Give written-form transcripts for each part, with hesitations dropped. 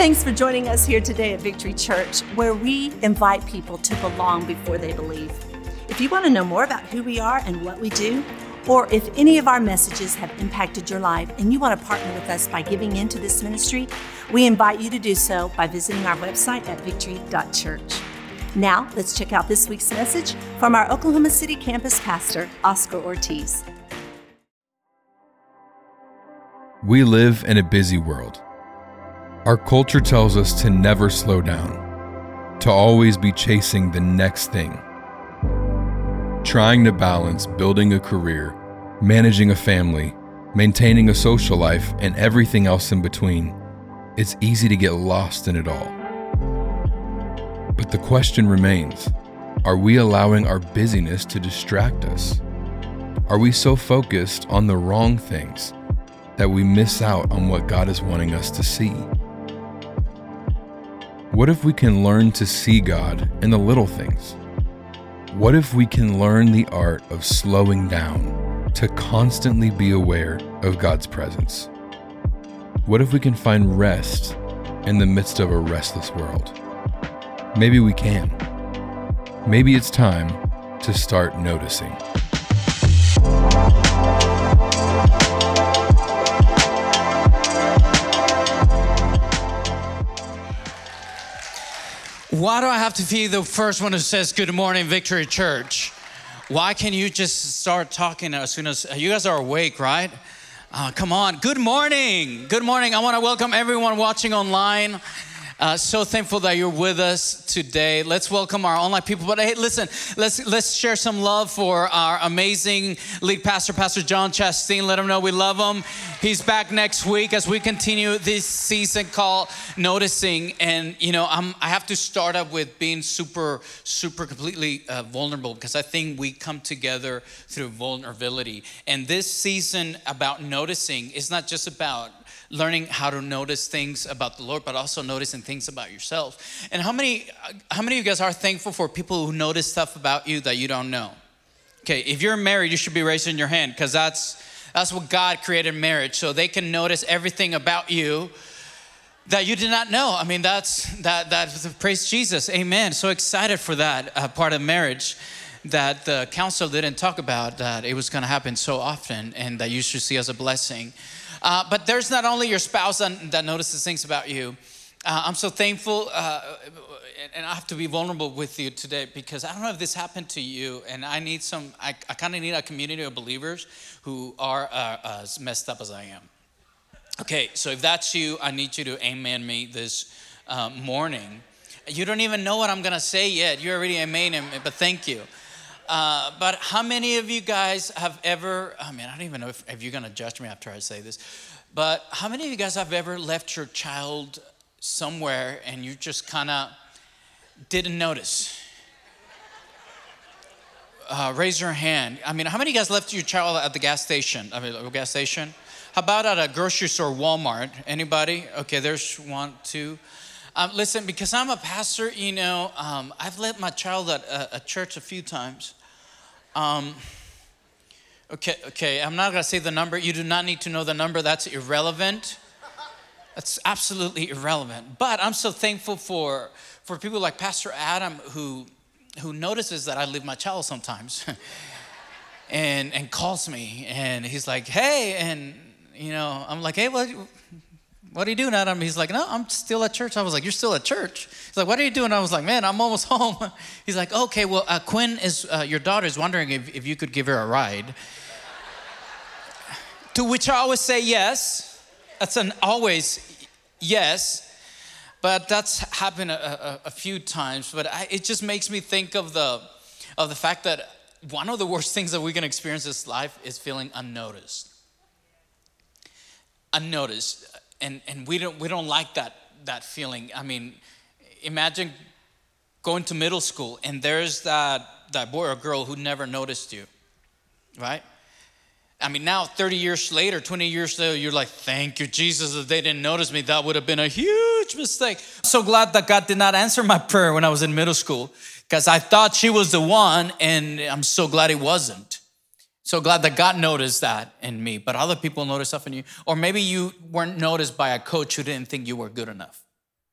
Thanks for joining us here today at Victory Church, where we invite people to belong before they believe. If you want to know more about who we are and what we do, or if any of our messages have impacted your life and you want to partner with us by giving into this ministry, we invite you to do so by visiting our website at victory.church. Now, let's check out this week's message from our Oklahoma City campus pastor, Oscar Ortiz. We live in a busy world. Our culture tells us to never slow down, to always be chasing the next thing. Trying to balance building a career, managing a family, maintaining a social life, and everything else in between, it's easy to get lost in it all. But the question remains, are we allowing our busyness to distract us? Are we so focused on the wrong things that we miss out on what God is wanting us to see? What if we can learn to see God in the little things? What if we can learn the art of slowing down to constantly be aware of God's presence? What if we can find rest in the midst of a restless world? Maybe we can. Maybe it's time to start noticing. Why do I have to be the first one who says good morning, Victory Church? Why can't you just start talking as soon as you guys are awake, right? Come on. Good morning. Good morning. I want to welcome everyone watching online. So thankful that you're with us today. Let's welcome our online people. But hey, listen, let's share some love for our amazing lead pastor, Pastor John Chastain. Let him know we love him. He's back next week as we continue this season called Noticing. And you know, I have to start up with being super completely vulnerable, because I think we come together through vulnerability. And this season about noticing is not just about learning how to notice things about the Lord, but also noticing things about yourself. And how many of you guys are thankful for people who notice stuff about you that you don't know? Okay, if you're married, you should be raising your hand, because that's what God created marriage, so they can notice everything about you that you did not know. I mean, that praise Jesus, amen. So excited for that part of marriage that the council didn't talk about, that it was going to happen so often, and that you should see as a blessing. But there's not only your spouse that notices things about you. I'm so thankful, and I have to be vulnerable with you today, because I don't know if this happened to you, and I kind of need a community of believers who are as messed up as I am. Okay, so if that's you, I need you to amen me this morning. You don't even know what I'm going to say yet. You already amen me, but thank you. But how many of you guys have ever, I don't even know if you're going to judge me after I say this, but how many of you guys have ever left your child somewhere and you just kind of didn't notice? Raise your hand. How many of you guys left your child at the gas station? Gas station? How about at a grocery store, Walmart? Anybody? Okay, there's one, two. Listen, because I'm a pastor, I've left my child at a church a few times. Okay, I'm not going to say the number. You do not need to know the number. That's irrelevant. That's absolutely irrelevant. But I'm so thankful for people like Pastor Adam who notices that I leave my child sometimes and calls me. And he's like, hey, and, I'm like, hey, what are you doing, Adam? He's like, no, I'm still at church. I was like, you're still at church? He's like, what are you doing? I was like, man, I'm almost home. He's like, okay, well, Quinn your daughter is wondering if you could give her a ride. To which I always say yes. That's an always yes. But that's happened a few times. But it just makes me think of the fact that one of the worst things that we can experience in this life is feeling unnoticed. Unnoticed. And we don't like that feeling. Imagine going to middle school and there's that boy or girl who never noticed you, right? Now 30 years later, 20 years later, you're like, thank you, Jesus, if they didn't notice me, that would have been a huge mistake. I'm so glad that God did not answer my prayer when I was in middle school, because I thought she was the one, and I'm so glad he wasn't. So glad that God noticed that in me, but other people notice stuff in you. Or maybe you weren't noticed by a coach who didn't think you were good enough.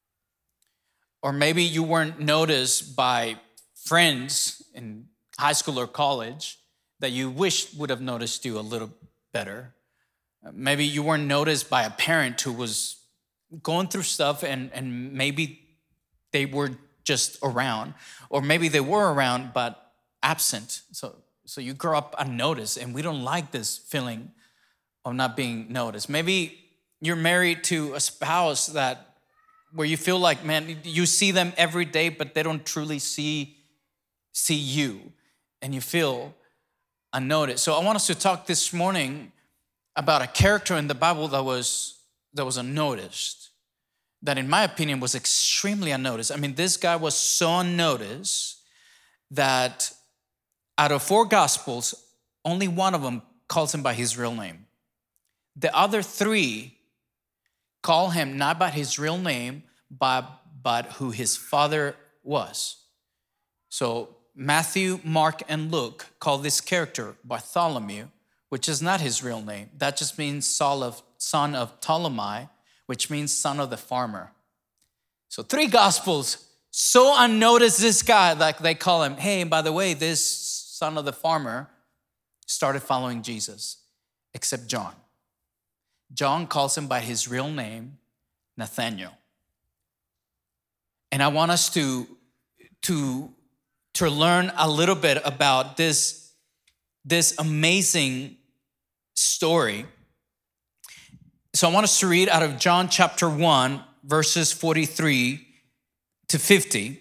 Or maybe you weren't noticed by friends in high school or college that you wished would have noticed you a little better. Maybe you weren't noticed by a parent who was going through stuff and maybe they were just around. Or maybe they were around but absent. So you grow up unnoticed, and we don't like this feeling of not being noticed. Maybe you're married to a spouse where you feel like, man, you see them every day, but they don't truly see you, and you feel unnoticed. So I want us to talk this morning about a character in the Bible that was unnoticed, that in my opinion was extremely unnoticed. I mean, this guy was so unnoticed that out of 4 Gospels, only one of them calls him by his real name. The other 3 call him not by his real name, but who his father was. So Matthew, Mark, and Luke call this character Bartholomew, which is not his real name. That just means son of Ptolemy, which means son of the farmer. So 3 Gospels, so unnoticed this guy, like they call him, hey, by the way, this son of the farmer started following Jesus, except John. John calls him by his real name, Nathaniel. And I want us to learn a little bit about this amazing story. So I want us to read out of John chapter 1, verses 43 to 50.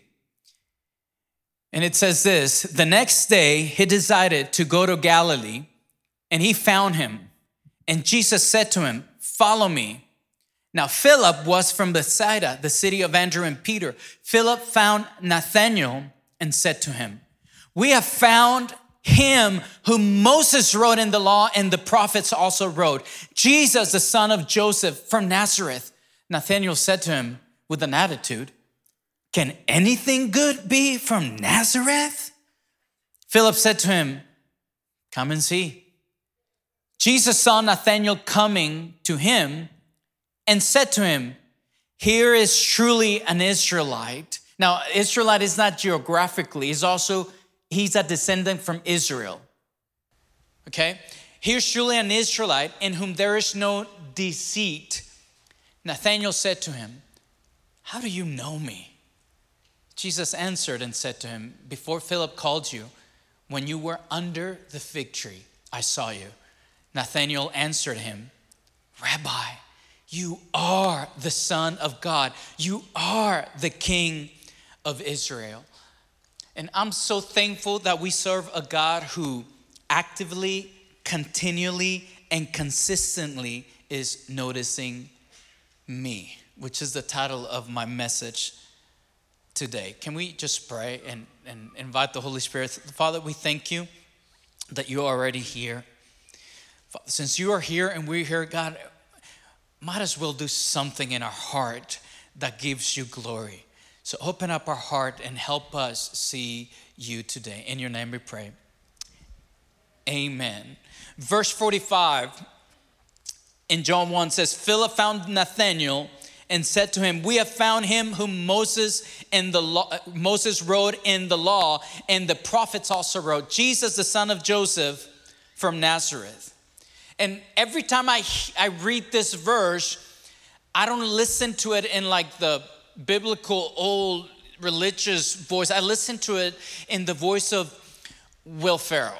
And it says this: the next day he decided to go to Galilee, and he found him. And Jesus said to him, follow me. Now Philip was from Bethsaida, the city of Andrew and Peter. Philip found Nathanael and said to him, we have found him whom Moses wrote in the law and the prophets also wrote, Jesus, the son of Joseph from Nazareth. Nathanael said to him with an attitude, can anything good be from Nazareth? Philip said to him, come and see. Jesus saw Nathanael coming to him and said to him, here is truly an Israelite. Now, Israelite is not geographically, he's a descendant from Israel. Okay? Here's truly an Israelite in whom there is no deceit. Nathanael said to him, how do you know me? Jesus answered and said to him, before Philip called you, when you were under the fig tree, I saw you. Nathanael answered him, Rabbi, you are the Son of God. You are the King of Israel. And I'm so thankful that we serve a God who actively, continually, and consistently is noticing me, which is the title of my message today. Can we just pray and invite the Holy Spirit? Father, we thank you that you're already here. Since you are here and we're here, God, might as well do something in our heart that gives you glory. So open up our heart and help us see you today. In your name we pray. Amen. Verse 45 in John 1 says, Philip found Nathanael and said to him, we have found him whom Moses wrote in the law and the prophets also wrote, Jesus, the son of Joseph from Nazareth. And every time I read this verse, I don't listen to it in like the biblical old religious voice. I listen to it in the voice of Will Ferrell.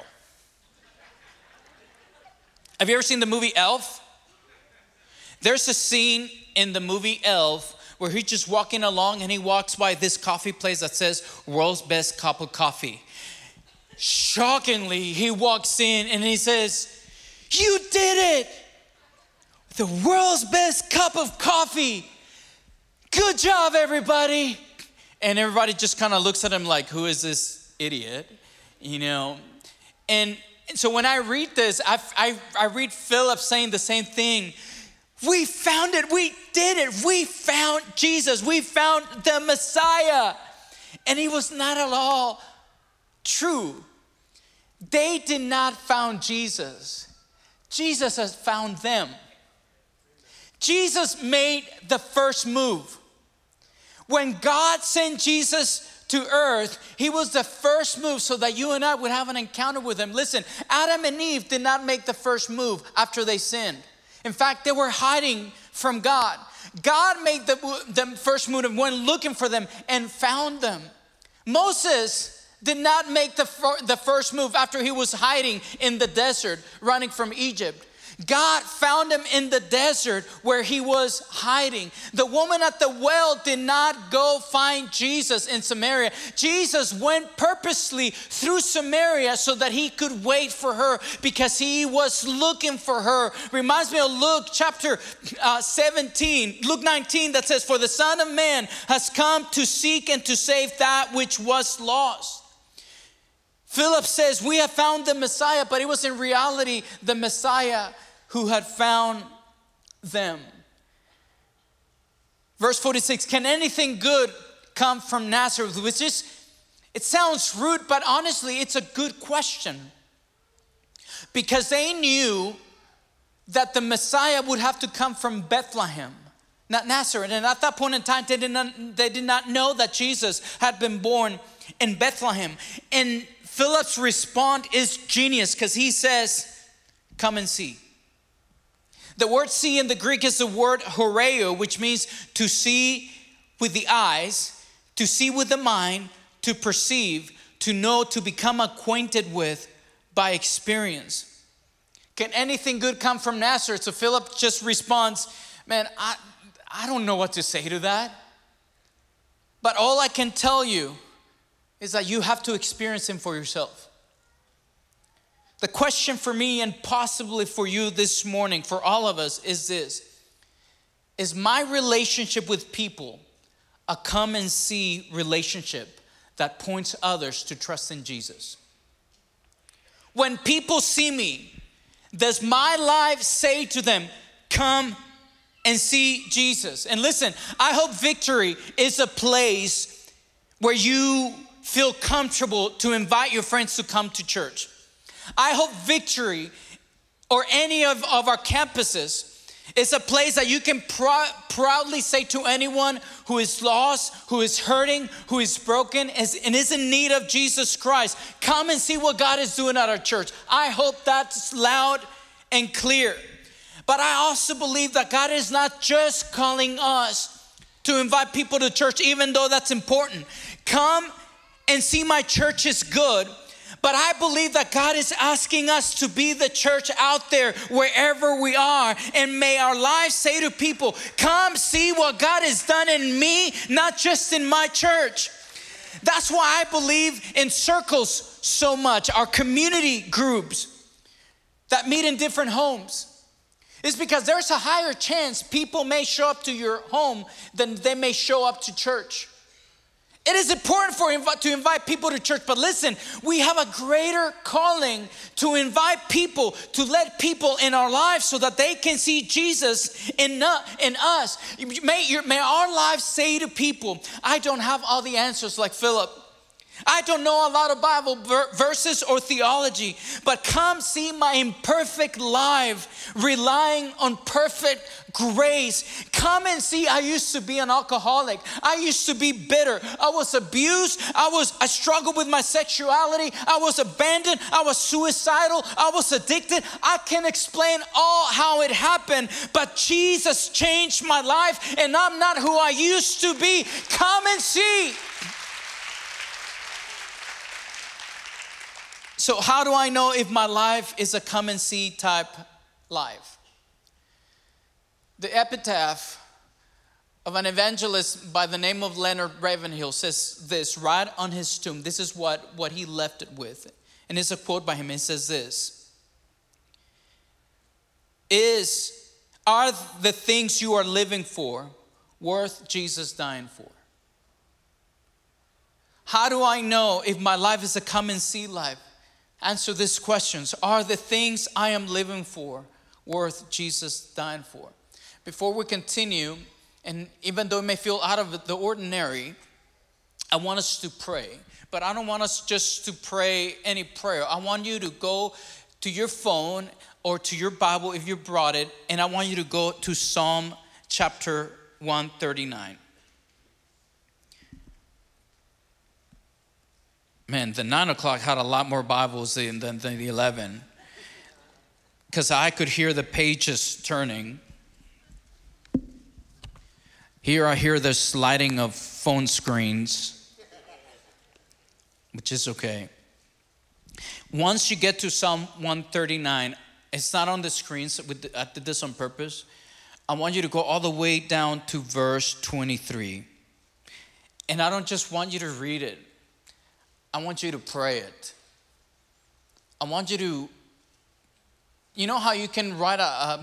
Have you ever seen the movie Elf? There's a scene in the movie Elf where he's just walking along and he walks by this coffee place that says world's best cup of coffee. Shockingly, he walks in and he says, you did it! The world's best cup of coffee. Good job, everybody. And everybody just kind of looks at him like, who is this idiot? You know? And so when I read this, I read Philip saying the same thing. We found it. We did it. We found Jesus. We found the Messiah. And he was not at all true. They did not found Jesus. Jesus has found them. Jesus made the first move. When God sent Jesus to earth, he was the first move so that you and I would have an encounter with him. Listen, Adam and Eve did not make the first move after they sinned. In fact, they were hiding from God. God made the first move and went looking for them and found them. Moses did not make the first move after he was hiding in the desert, running from Egypt. God found him in the desert where he was hiding. The woman at the well did not go find Jesus in Samaria. Jesus went purposely through Samaria so that he could wait for her because he was looking for her. Reminds me of Luke chapter 17, Luke 19, that says, "For the Son of Man has come to seek and to save that which was lost." Philip says, "We have found the Messiah," but it was in reality the Messiah who had found them. Verse 46, "Can anything good come from Nazareth?" Which is, it sounds rude, but honestly, it's a good question. Because they knew that the Messiah would have to come from Bethlehem, not Nazareth. And at that point in time, they did not know that Jesus had been born in Bethlehem. And Philip's response is genius because he says, "Come and see." The word "see" in the Greek is the word horeo, which means to see with the eyes, to see with the mind, to perceive, to know, to become acquainted with by experience. Can anything good come from Nazareth? So Philip just responds, "Man, I don't know what to say to that. But all I can tell you is that you have to experience him for yourself." The question for me and possibly for you this morning, for all of us, is this: is my relationship with people a come and see relationship that points others to trust in Jesus? When people see me, does my life say to them, "Come and see Jesus"? And listen, I hope Victory is a place where you feel comfortable to invite your friends to come to church. I hope Victory or any of our campuses is a place that you can proudly say to anyone who is lost, who is hurting, who is broken, and is in need of Jesus Christ, "Come and see what God is doing at our church." I hope that's loud and clear. But I also believe that God is not just calling us to invite people to church, even though that's important. Come and see my church is good. But I believe that God is asking us to be the church out there wherever we are. And may our lives say to people, "Come see what God has done in me, not just in my church." That's why I believe in circles so much, our community groups that meet in different homes. It's because there's a higher chance people may show up to your home than they may show up to church. It is important to invite people to church, but listen, we have a greater calling to invite people, to let people in our lives so that they can see Jesus in us. May our lives say to people, "I don't have all the answers like Philip. I don't know a lot of Bible verses or theology, but come see my imperfect life relying on perfect grace. Come and see I used to be an alcoholic. I used to be bitter. I was abused. I struggled with my sexuality. I was abandoned. I was suicidal. I was addicted. I can't explain all how it happened, but Jesus changed my life and I'm not who I used to be. Come and see." So how do I know if my life is a come and see type life? The epitaph of an evangelist by the name of Leonard Ravenhill says this right on his tomb. This is what he left it with. And it's a quote by him. It says this: "Are the things you are living for worth Jesus dying for?" How do I know if my life is a come and see life? Answer these questions. Are the things I am living for worth Jesus dying for? Before we continue, and even though it may feel out of the ordinary, I want us to pray. But I don't want us just to pray any prayer. I want you to go to your phone or to your Bible if you brought it, and I want you to go to Psalm chapter 139. Man, the 9 o'clock had a lot more Bibles than the 11. Because I could hear the pages turning. Here I hear the sliding of phone screens, which is okay. Once you get to Psalm 139, it's not on the screens. I did this on purpose. I want you to go all the way down to verse 23. And I don't just want you to read it. I want you to pray it. I want you to, you know how you can buy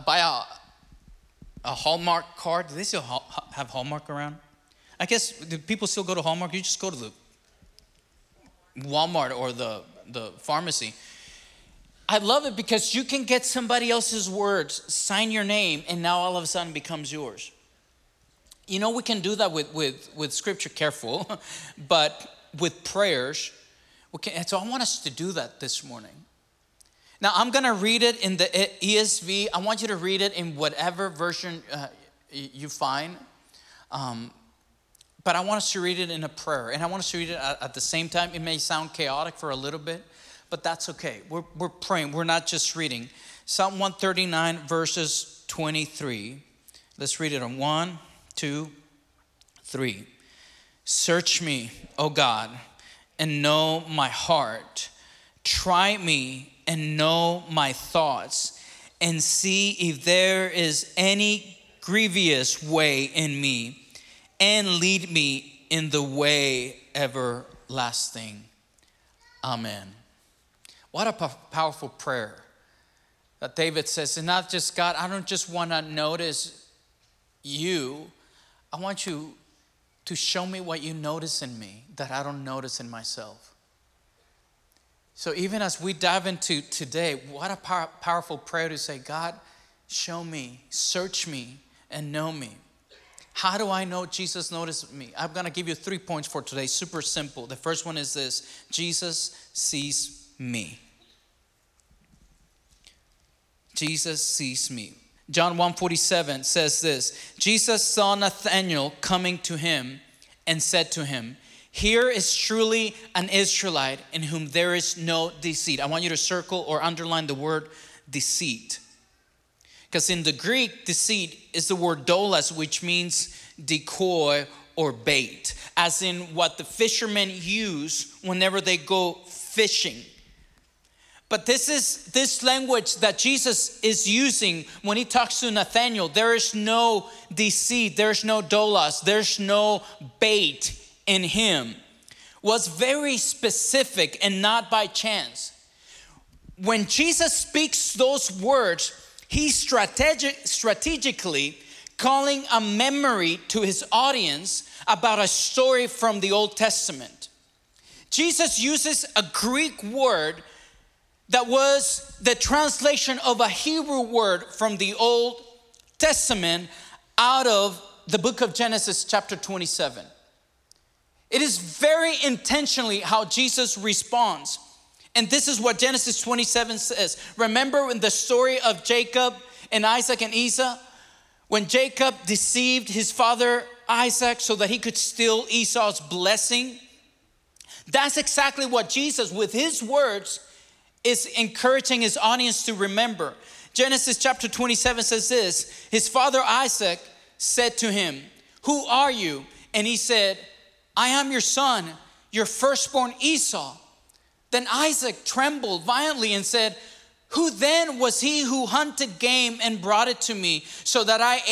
a Hallmark card? Do they still have Hallmark around? I guess, do people still go to Hallmark? You just go to the Walmart or the pharmacy. I love it because you can get somebody else's words, sign your name, and now all of a sudden it becomes yours. You know, we can do that with scripture, careful, but with prayers, so I want us to do that this morning. Now, I'm going to read it in the ESV. I want you to read it in whatever version you find. But I want us to read it in a prayer. And I want us to read it at the same time. It may sound chaotic for a little bit, but that's okay. We're praying. We're not just reading. Psalm 139, verses 23. Let's read it on 1, 2, 3. Search me, O God, and know my heart. Try me and know my thoughts, and see if there is any grievous way in me, and lead me in the way everlasting. Amen. What a powerful prayer that David says. And not just, God, I don't just want to notice you. I want you to show me what you notice in me that I don't notice in myself. So even as we dive into today, what a powerful prayer to say, God, show me, search me, and know me. How do I know Jesus noticed me? I'm going to give you 3 points for today, super simple. The first one is this: Jesus sees me. Jesus sees me. John 1:47 says this: Jesus saw Nathanael coming to him and said to him, here is truly an Israelite in whom there is no deceit. I want you to circle or underline the word deceit. Because in the Greek, deceit is the word doulos, which means decoy or bait, as in what the fishermen use whenever they go fishing. But this is this language that Jesus is using when he talks to Nathanael. There is no deceit, there's no doulos, there's no bait in him. Was very specific and not by chance. When Jesus speaks those words, he's strategically calling a memory to his audience about a story from the Old Testament. Jesus uses a Greek word that was the translation of a Hebrew word from the Old Testament out of the book of Genesis chapter 27. It is very intentionally how Jesus responds. And this is what Genesis 27 says. Remember in the story of Jacob and Isaac and Esau? When Jacob deceived his father Isaac so that he could steal Esau's blessing? That's exactly what Jesus, with his words, is encouraging his audience to remember. Genesis chapter 27 says this: his father Isaac said to him, who are you? And he said, I am your son, your firstborn Esau. Then Isaac trembled violently and said, who then was he who hunted game and brought it to me so that I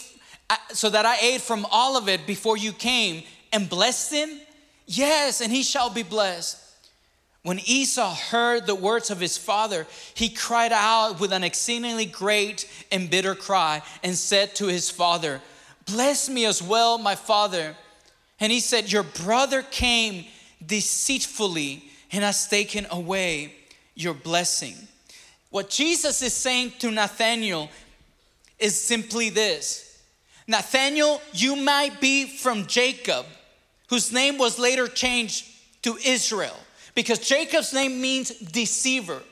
ate from all of it before you came, and blessed him? Yes, and he shall be blessed. When Esau heard the words of his father, he cried out with an exceedingly great and bitter cry and said to his father, bless me as well, my father. And he said, your brother came deceitfully and has taken away your blessing. What Jesus is saying to Nathanael is simply this: Nathanael, you might be from Jacob, whose name was later changed to Israel, because Jacob's name means deceiver.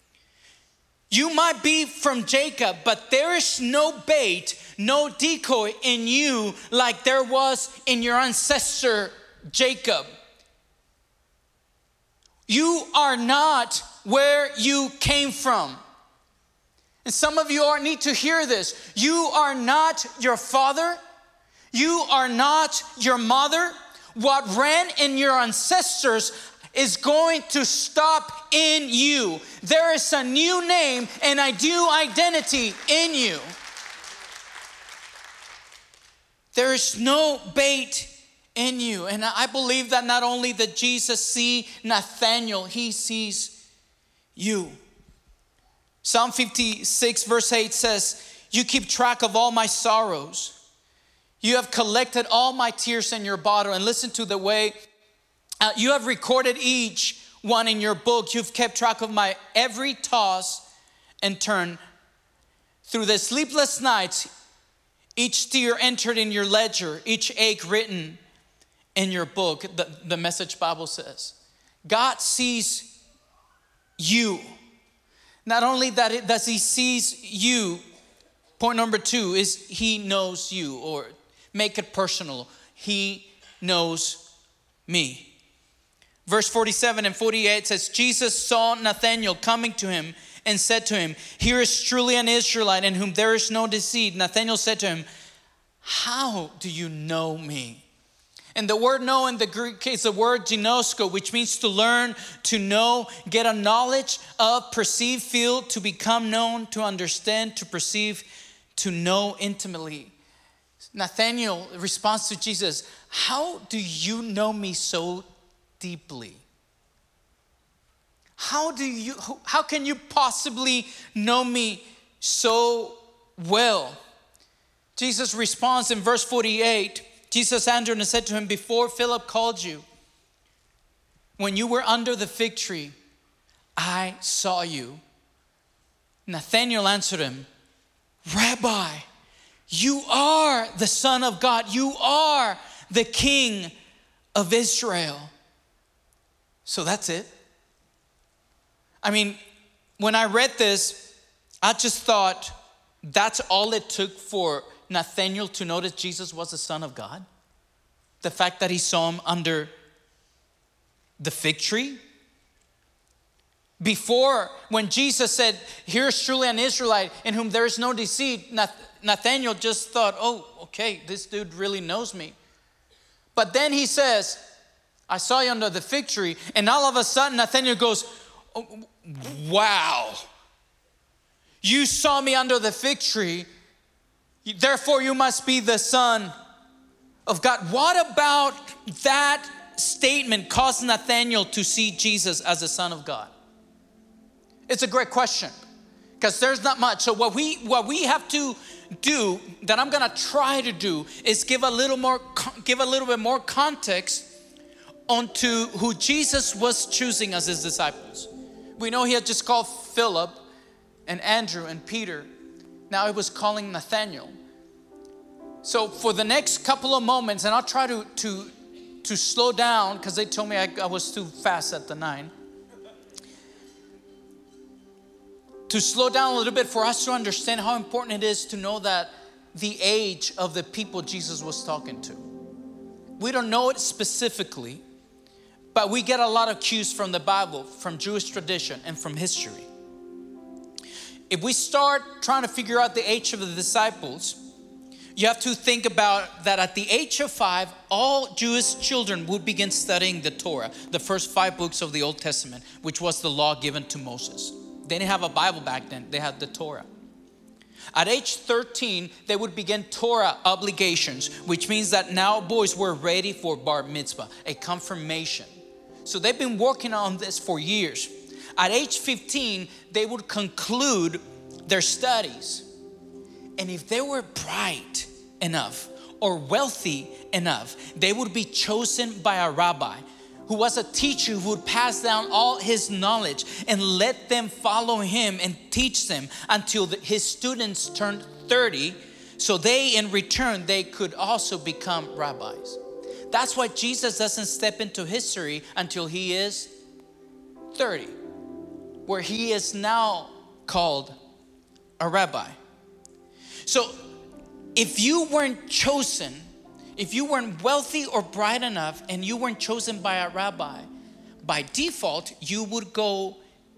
You might be from Jacob, but there is no bait, no decoy in you like there was in your ancestor Jacob. You are not where you came from. And some of you need to hear this. You are not your father. You are not your mother. What ran in your ancestors is going to stop in you. There is a new name and a new identity in you. There is no bait in you. And I believe that not only did Jesus see Nathanael, he sees you. Psalm 56 verse 8 says, you keep track of all my sorrows. You have collected all my tears in your bottle. And listen to the way you have recorded each one in your book. You've kept track of my every toss and turn. Through the sleepless nights, each tear entered in your ledger, each ache written in your book. The Message Bible says, God sees you. Not only that does he sees you, point number 2 is he knows you, or make it personal. He knows me. Verse 47 and 48 says, Jesus saw Nathanael coming to him and said to him, here is truly an Israelite in whom there is no deceit. Nathanael said to him, how do you know me? And the word know in the Greek is the word ginosko, which means to learn, to know, get a knowledge of, perceive, feel, to become known, to understand, to perceive, to know intimately. Nathanael responds to Jesus, how do you know me so deeply? How can you possibly know me so well? Jesus responds in verse 48. Jesus answered and said to him, before Philip called you, when you were under the fig tree, I saw you. Nathanael answered him, Rabbi, you are the Son of God. You are the King of Israel. So that's it. I mean, when I read this, I just thought that's all it took for Nathanael to notice Jesus was the Son of God. The fact that he saw him under the fig tree. Before, when Jesus said, here's truly an Israelite in whom there is no deceit, Nathanael just thought, oh, okay, this dude really knows me. But then he says, I saw you under the fig tree. And all of a sudden, Nathanael goes, oh, wow. You saw me under the fig tree. Therefore, you must be the Son of God. What about that statement caused Nathanael to see Jesus as the Son of God? It's a great question, because there's not much. So what we have to do, that I'm going to try to do, is give a little bit more context onto who Jesus was choosing as his disciples. We know he had just called Philip and Andrew and Peter. Now he was calling Nathanael. So for the next couple of moments, and I'll try to slow down, because they told me I was too fast at the 9. To slow down a little bit for us to understand how important it is to know that the age of the people Jesus was talking to. We don't know it specifically, but we get a lot of cues from the Bible, from Jewish tradition, and from history. If we start trying to figure out the age of the disciples, you have to think about that at the age of 5, all Jewish children would begin studying the Torah, the first 5 books of the Old Testament, which was the law given to Moses. They didn't have a Bible back then, they had the Torah. At age 13, they would begin Torah obligations, which means that now boys were ready for bar mitzvah, a confirmation. So they've been working on this for years. At age 15, they would conclude their studies. And if they were bright enough or wealthy enough, they would be chosen by a rabbi who was a teacher who would pass down all his knowledge and let them follow him and teach them until his students turned 30, so they in return, they could also become rabbis. That's why Jesus doesn't step into history until he is 30, where he is now called a rabbi. So if you weren't chosen, if you weren't wealthy or bright enough and you weren't chosen by a rabbi, by default, you would go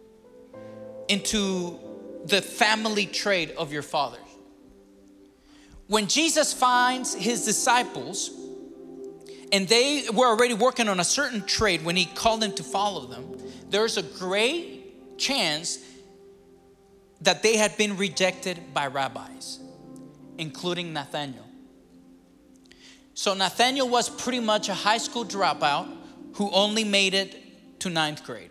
into the family trade of your fathers. When Jesus finds his disciples, and they were already working on a certain trade when he called them to follow them, there's a great chance that they had been rejected by rabbis, including Nathanael. So Nathanael was pretty much a high school dropout who only made it to 9th grade.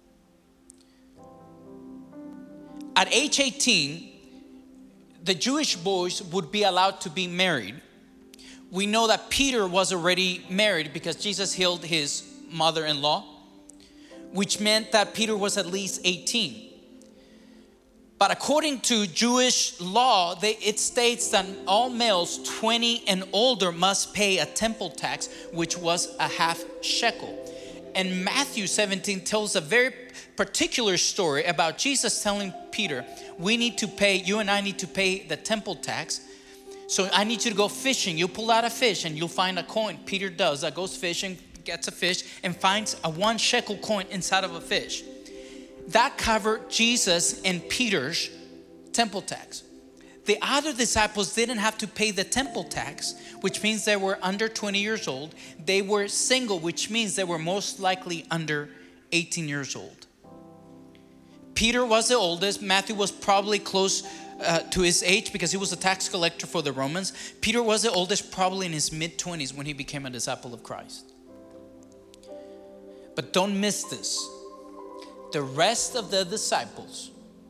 At age 18, the Jewish boys would be allowed to be married. We know that Peter was already married because Jesus healed his mother-in-law, which meant that Peter was at least 18. But according to Jewish law, it states that all males 20 and older must pay a temple tax, which was a half shekel. And Matthew 17 tells a very particular story about Jesus telling Peter, you and I need to pay the temple tax. So I need you to go fishing. You pull out a fish and you'll find a coin. Peter does that, goes fishing, gets a fish, and finds a 1 shekel coin inside of a fish. That covered Jesus and Peter's temple tax. The other disciples didn't have to pay the temple tax, which means they were under 20 years old. They were single, which means they were most likely under 18 years old. Peter was the oldest. Matthew was probably close to his age because he was a tax collector for the Romans. Peter was the oldest, probably in his mid-20s when he became a disciple of Christ. But don't miss this. The rest of the disciples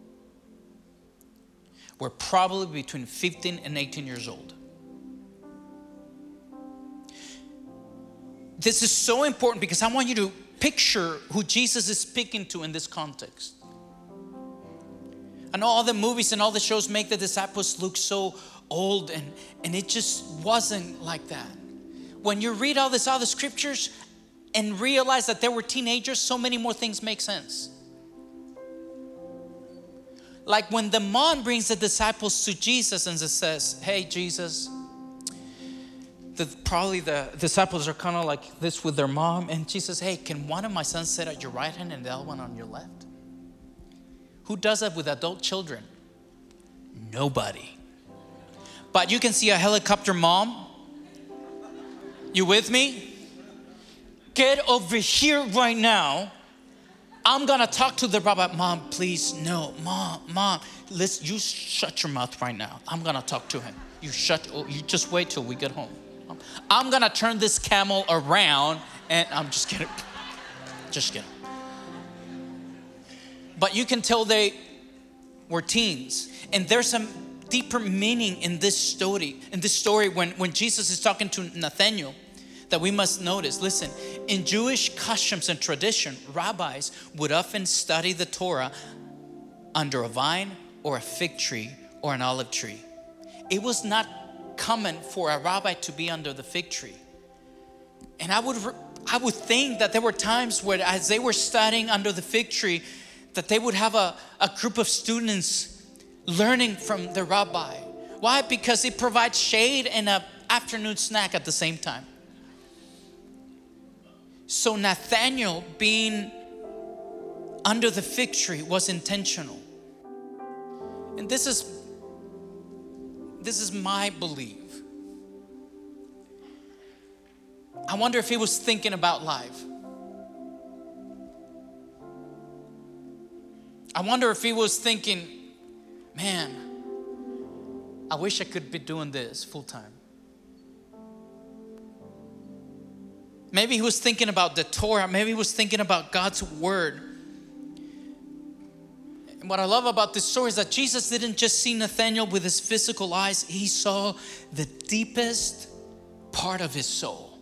were probably between 15 and 18 years old. This is so important because I want you to picture who Jesus is speaking to in this context. I know all the movies and all the shows make the disciples look so old, and it just wasn't like that. When you read all these other scriptures and realize that they were teenagers, so many more things make sense. Like when the mom brings the disciples to Jesus and says, hey, Jesus, probably the disciples are kind of like this with their mom. And Jesus, hey, can one of my sons sit at your right hand and the other one on your left? Who does that with adult children? Nobody. But you can see a helicopter mom. You with me? Get over here right now. I'm gonna talk to the rabbi. Mom, please, no, mom, listen, you shut your mouth right now. I'm gonna talk to him. You just wait till we get home. I'm gonna turn this camel around, and I'm just kidding. But you can tell they were teens, and there's some deeper meaning in this story. In this story, when Jesus is talking to Nathanael, that we must notice. Listen, in Jewish customs and tradition, rabbis would often study the Torah under a vine or a fig tree or an olive tree. It was not common for a rabbi to be under the fig tree. And I would think that there were times where as they were studying under the fig tree, that they would have a group of students learning from the rabbi. Why? Because it provides shade and an afternoon snack at the same time. So Nathanael being under the fig tree was intentional. And this is my belief. I wonder if he was thinking about life. I wonder if he was thinking, man, I wish I could be doing this full time. Maybe he was thinking about the Torah. Maybe he was thinking about God's word. And what I love about this story is that Jesus didn't just see Nathanael with his physical eyes. He saw the deepest part of his soul.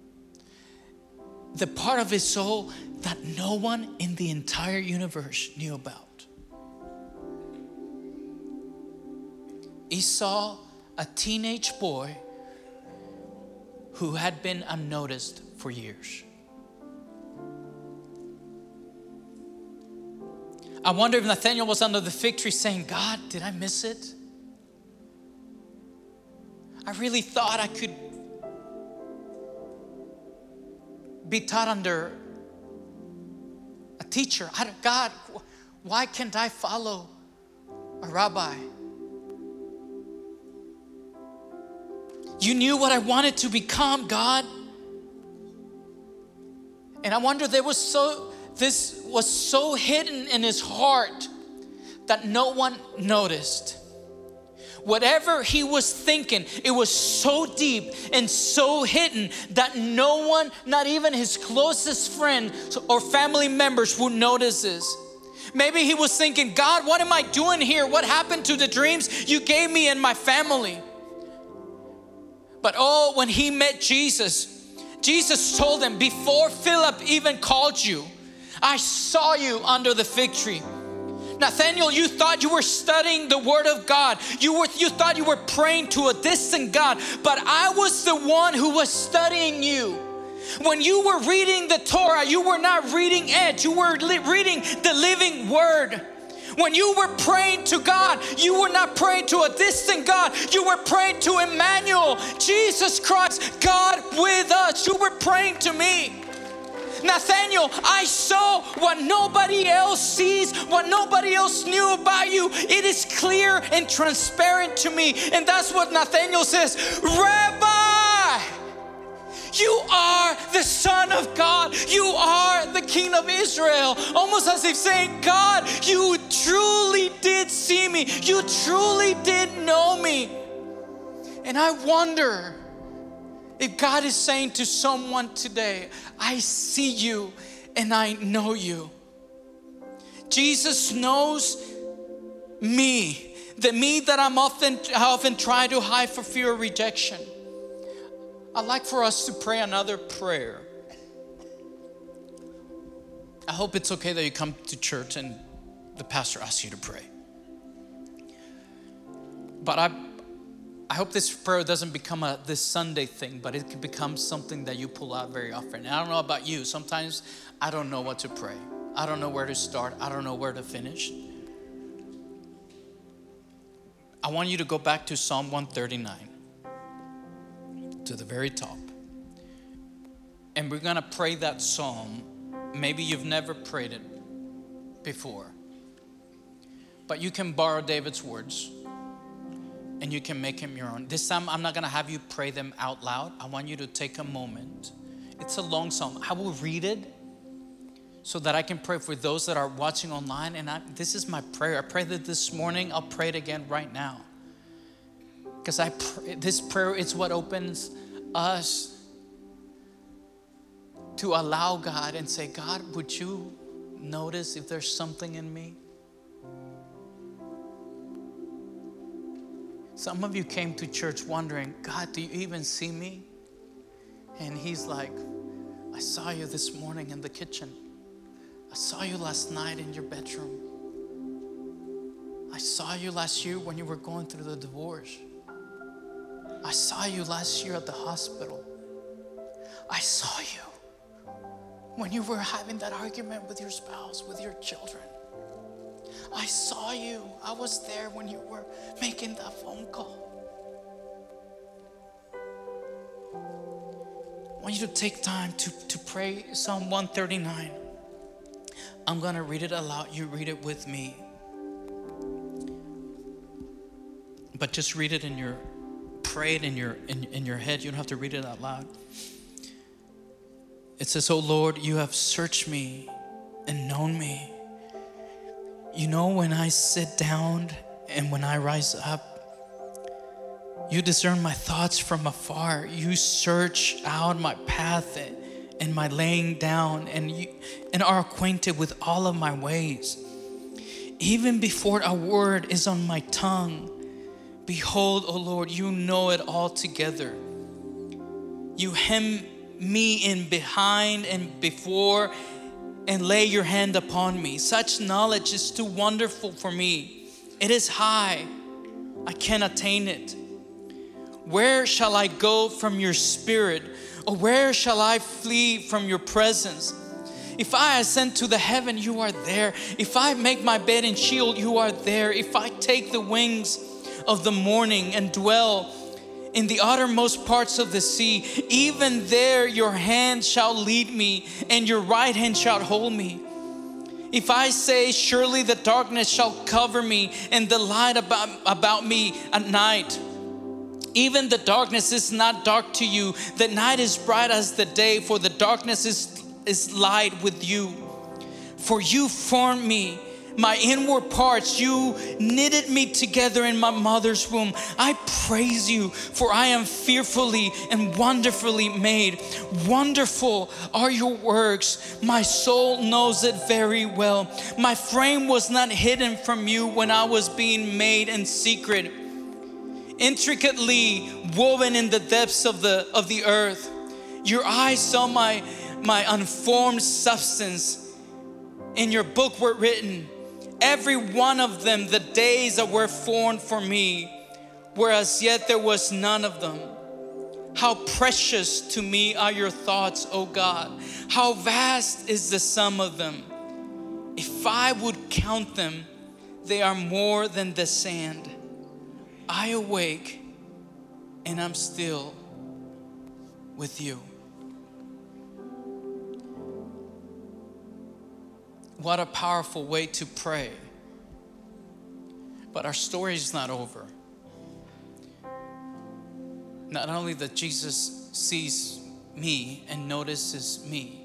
The part of his soul that no one in the entire universe knew about. He saw a teenage boy who had been unnoticed for years. I wonder if Nathanael was under the fig tree saying, God, did I miss it? I really thought I could be taught under teacher. God, why can't I follow a rabbi? You knew what I wanted to become, God. And I wonder, this was so hidden in his heart that no one noticed. Whatever he was thinking, it was so deep and so hidden that no one, not even his closest friend or family members, would notice this. Maybe he was thinking, God, what am I doing here? What happened to the dreams you gave me and my family? But when he met Jesus, Jesus told him, before Philip even called you, I saw you under the fig tree. Nathaniel, you thought you were studying the Word of God. You thought you were praying to a distant God, but I was the one who was studying you. When you were reading the Torah, you were not reading it. You were reading the living Word. When you were praying to God, you were not praying to a distant God. You were praying to Emmanuel, Jesus Christ, God with us. You were praying to me. Nathaniel, I saw what nobody else sees, what nobody else knew about you. It is clear and transparent to me. And that's what Nathaniel says, Rabbi, you are the Son of God. You are the King of Israel. Almost as if saying, God, you truly did see me. You truly did know me. And I wonder if God is saying to someone today, I see you and I know you. Jesus knows me, the me that I often try to hide for fear of rejection. I'd like for us to pray another prayer. I hope it's okay that you come to church and the pastor asks you to pray. But I hope this prayer doesn't become this Sunday thing, but it can become something that you pull out very often. And I don't know about you. Sometimes I don't know what to pray. I don't know where to start. I don't know where to finish. I want you to go back to Psalm 139, to the very top. And we're going to pray that psalm. Maybe you've never prayed it before. But you can borrow David's words and you can make him your own. This time, I'm not going to have you pray them out loud. I want you to take a moment. It's a long psalm. I will read it so that I can pray for those that are watching online. And this is my prayer. I prayed it this morning. I'll pray it again right now. Because this prayer is what opens us to allow God and say, God, would you notice if there's something in me? Some of you came to church wondering, God, do you even see me? And he's like, I saw you this morning in the kitchen. I saw you last night in your bedroom. I saw you last year when you were going through the divorce. I saw you last year at the hospital. I saw you when you were having that argument with your spouse, with your children. I saw you. I was there when you were making that phone call. I want you to take time to pray Psalm 139. I'm going to read it aloud. You read it with me. But just read it pray it in your head. You don't have to read it out loud. It says, "Oh Lord, you have searched me and known me. You know when I sit down and when I rise up. You discern my thoughts from afar. You search out my path and my laying down, and are acquainted with all of my ways. Even before a word is on my tongue, behold, O Lord, you know it all together. You hem me in behind and before, and lay your hand upon me. Such knowledge is too wonderful for me. It is high. I can't attain it. Where shall I go from your spirit? Or where shall I flee from your presence? If I ascend to the heaven, you are there. If I make my bed in Sheol, you are there. If I take the wings of the morning and dwell in the uttermost parts of the sea, even there your hand shall lead me, and your right hand shall hold me. If I say, surely the darkness shall cover me and the light about me at night, even the darkness is not dark to you. The night is bright as the day, for the darkness is light with you. For you formed me, my inward parts, you knitted me together in my mother's womb. I praise you, for I am fearfully and wonderfully made. Wonderful are your works. My soul knows it very well. My frame was not hidden from you when I was being made in secret, intricately woven in the depths of the earth. Your eyes saw my unformed substance. In your book were written, every one of them, the days that were formed for me, whereas yet there was none of them. How precious to me are your thoughts, O God. How vast is the sum of them. If I would count them, they are more than the sand. I awake and I'm still with you. What a powerful way to pray. But our story is not over. Not only that Jesus sees me and notices me.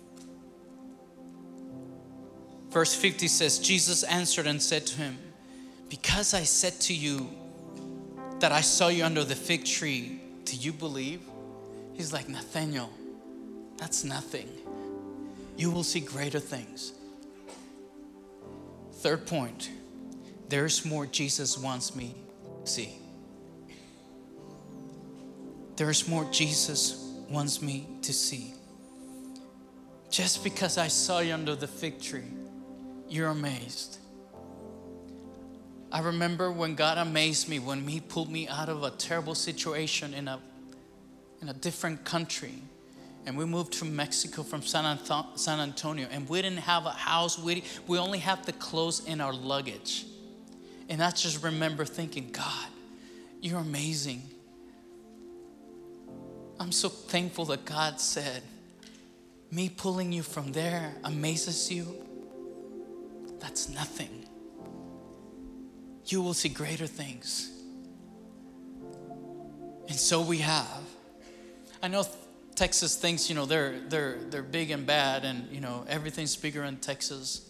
Verse 50 says, Jesus answered and said to him, because I said to you that I saw you under the fig tree, do you believe? He's like, Nathanael, that's nothing. You will see greater things. Third point, there's more Jesus wants me to see. There's more Jesus wants me to see. Just because I saw you under the fig tree, you're amazed. I remember when God amazed me, when He pulled me out of a terrible situation in a different country. And we moved to Mexico from San Antonio, and we didn't have a house. We only have the clothes in our luggage. And I just remember thinking, God, you're amazing. I'm so thankful that God said, me pulling you from there amazes you. That's nothing. You will see greater things. And so we have. I know Texas thinks, they're big and bad, and everything's bigger in Texas.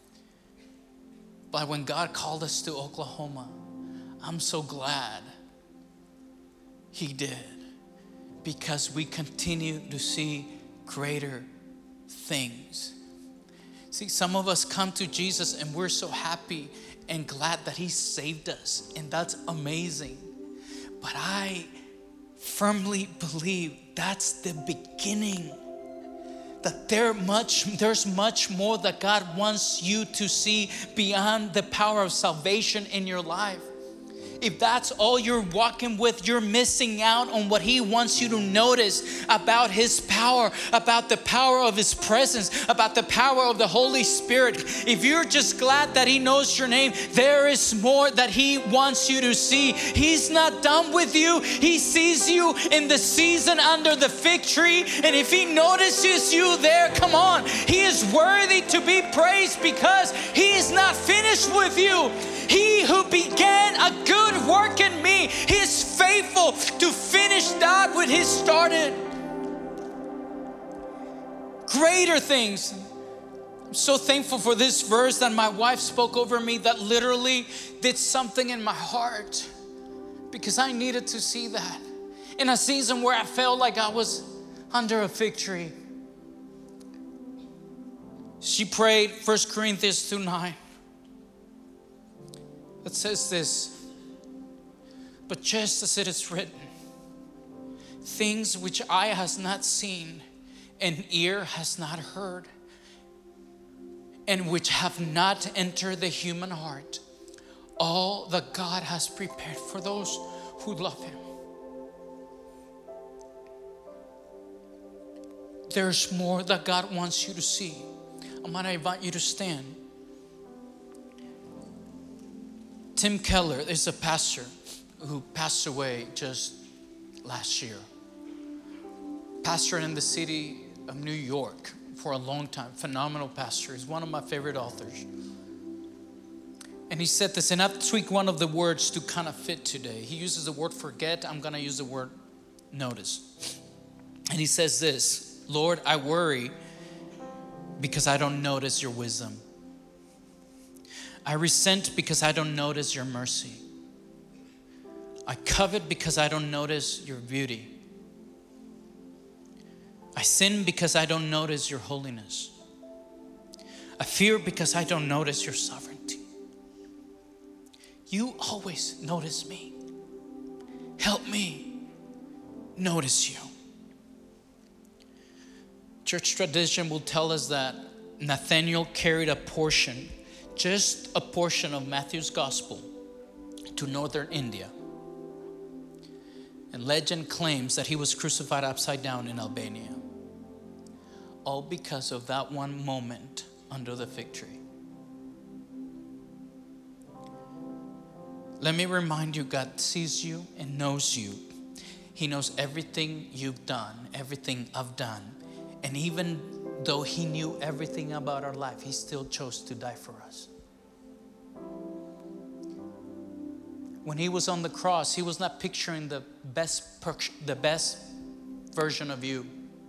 But when God called us to Oklahoma, I'm so glad He did, because we continue to see greater things. See, some of us come to Jesus and we're so happy and glad that He saved us, and that's amazing. But I firmly believe that's the beginning. That there's much more that God wants you to see beyond the power of salvation in your life. If that's all you're walking with, you're missing out on what He wants you to notice about His power, about the power of His presence, about the power of the Holy Spirit. If you're just glad that He knows your name, there is more that He wants you to see. He's not done with you. He sees you in the season under the fig tree. And if He notices you there, come on, He is worthy to be praised, because He is not finished with you. He who began a good work in me, He is faithful to finish that which He started. Greater things. I'm so thankful for this verse that my wife spoke over me, that literally did something in my heart, because I needed to see that in a season where I felt like I was under a fig tree. She prayed 1 Corinthians 2:9. It says this, but just as it is written, things which eye has not seen and ear has not heard, and which have not entered the human heart, all that God has prepared for those who love Him. There's more that God wants you to see. I'm going to invite you to stand. Tim Keller is a pastor who passed away just last year. Pastor in the city of New York for a long time. Phenomenal pastor. He's one of my favorite authors. And he said this, and I've tweaked one of the words to kind of fit today. He uses the word forget. I'm going to use the word notice. And he says this, Lord, I worry because I don't notice your wisdom. I resent because I don't notice your mercy. I covet because I don't notice your beauty. I sin because I don't notice your holiness. I fear because I don't notice your sovereignty. You always notice me. Help me notice you. Church tradition will tell us that Nathanael carried a portion, just a portion of Matthew's gospel to northern India. And legend claims that he was crucified upside down in Albania. All because of that one moment under the fig tree. Let me remind you, God sees you and knows you. He knows everything you've done, everything I've done. And even though he knew everything about our life, he still chose to die for us. When he was on the cross, he was not picturing the best version of you.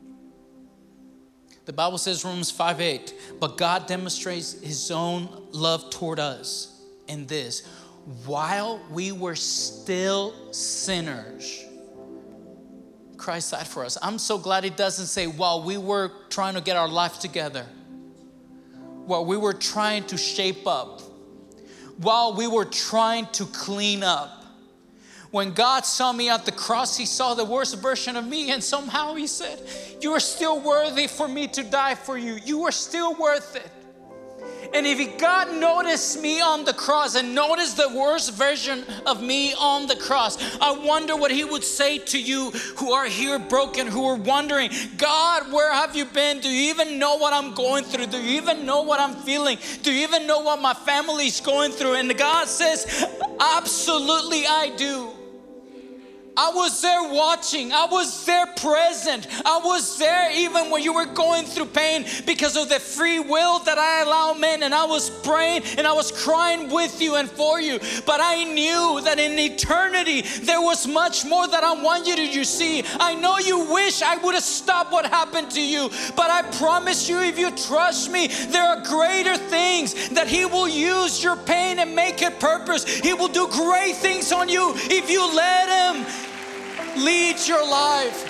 The Bible says, Romans 5:8, but God demonstrates his own love toward us in this: while we were still sinners, Christ died for us. I'm so glad it doesn't say while we were trying to get our life together, while we were trying to shape up, while we were trying to clean up. When God saw me at the cross, he saw the worst version of me, and somehow he said, you are still worthy for me to die for you. You are still worth it. And if God noticed me on the cross and noticed the worst version of me on the cross, I wonder what he would say to you who are here broken, who are wondering, God, where have you been? Do you even know what I'm going through? Do you even know what I'm feeling? Do you even know what my family's going through? And God says, absolutely I do. I was there watching. I was there present. I was there even when you were going through pain because of the free will that I allow men. And I was praying and I was crying with you and for you. But I knew that in eternity, there was much more that I want you to see. I know you wish I would have stopped what happened to you. But I promise you, if you trust me, there are greater things that he will use your pain and make it purpose. He will do great things on you if you let him lead your life.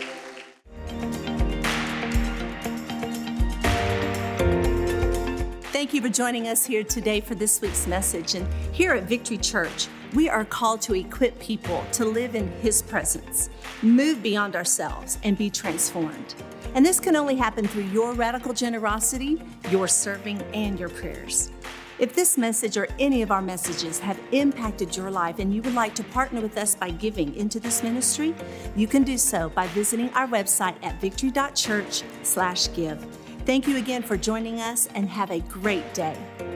Thank you for joining us here today for this week's message. And here at Victory Church, we are called to equip people to live in his presence, move beyond ourselves, and be transformed. And this can only happen through your radical generosity, your serving, and your prayers. If this message or any of our messages have impacted your life and you would like to partner with us by giving into this ministry, you can do so by visiting our website at victory.church/give. Thank you again for joining us and have a great day.